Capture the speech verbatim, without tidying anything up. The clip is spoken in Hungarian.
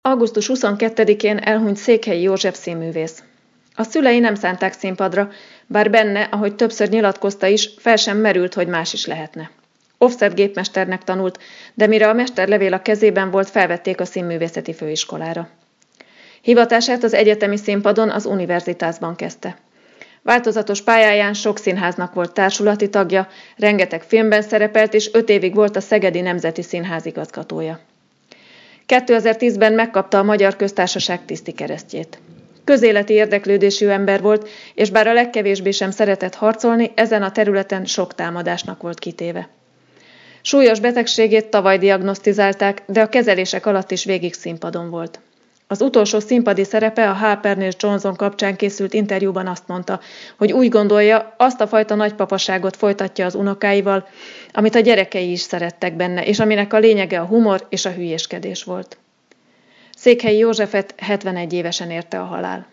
augusztus huszonkettedikén elhunyt Székhelyi József színművész. A szülei nem szánták színpadra, bár benne, ahogy többször nyilatkozta is, fel sem merült, hogy más is lehetne. Offset gépmesternek tanult, de mire a mesterlevél a kezében volt, felvették a színművészeti főiskolára. Hivatását az egyetemi színpadon, az Universitásban kezdte. Változatos pályáján sok színháznak volt társulati tagja, rengeteg filmben szerepelt, és öt évig volt a Szegedi Nemzeti Színház igazgatója. kétezer-tízben megkapta a Magyar Köztársaság tisztikeresztjét. Közéleti érdeklődésű ember volt, és bár a legkevésbé sem szeretett harcolni, ezen a területen sok támadásnak volt kitéve. Súlyos betegségét tavaly diagnosztizálták, de a kezelések alatt is végig színpadon volt. Az utolsó színpadi szerepe a Harper és Johnson kapcsán készült interjúban azt mondta, hogy úgy gondolja, azt a fajta nagypapaságot folytatja az unokáival, amit a gyerekei is szerettek benne, és aminek a lényege a humor és a hülyéskedés volt. Székhelyi Józsefet hetvenegy évesen érte a halál.